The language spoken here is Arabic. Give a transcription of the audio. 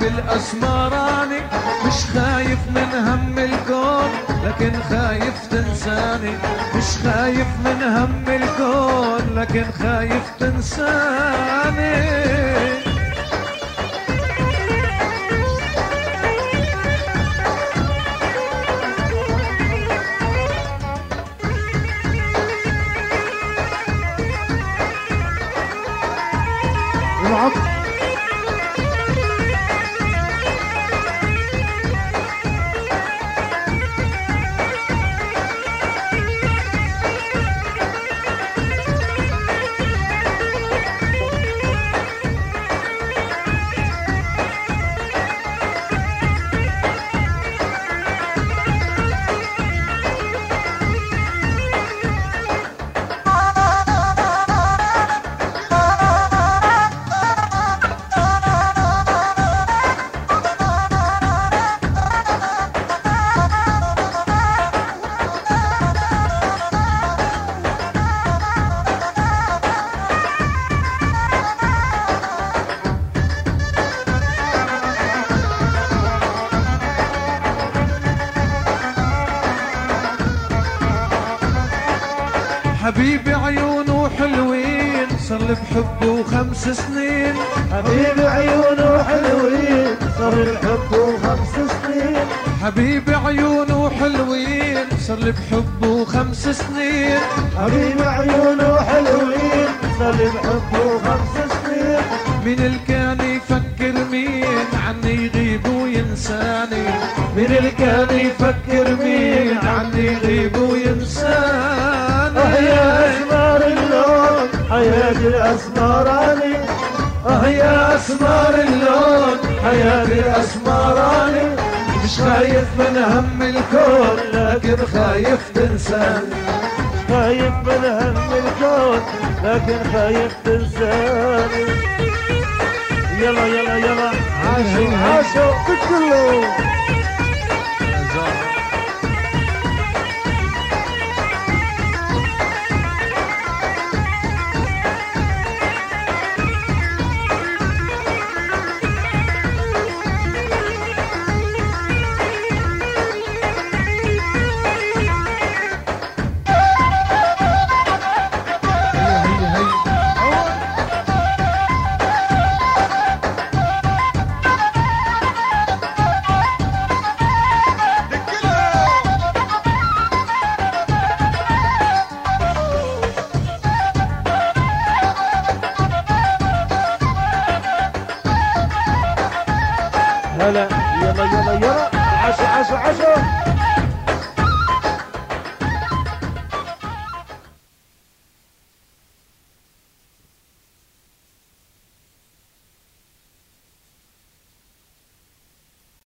حياتي الأسمراني، مش خايف من هم الكون لكن خايف تنساني، مش خايف من هم الكون لكن خايف تنساني. حبيبي عيونه حلوين صار لي بحبه 5 سنين، حبيبي عيونه حلوين صار لي بحبه 5 سنين، حبيبي عيونه حلوين صار لي بحبه 5 سنين، حبيبي عيونه حلوين صار لي بحبه 5 سنين. مين اللي كان يفكر مين عني يغيب وينساني، مين اللي كان يفكر مين عني يغيب وينساني. يا أسمار اللون حياتي الأسمراني، يا أسمار اللون حياتي الأسمراني، مش خايف من هم الكون لكن خايف تنساني، خايف من هم الكون لكن خايف تنساني. يلا يلا يلا عاشوا عاشوا كله. هلا يلا يلا يلا عشو عشو عشو.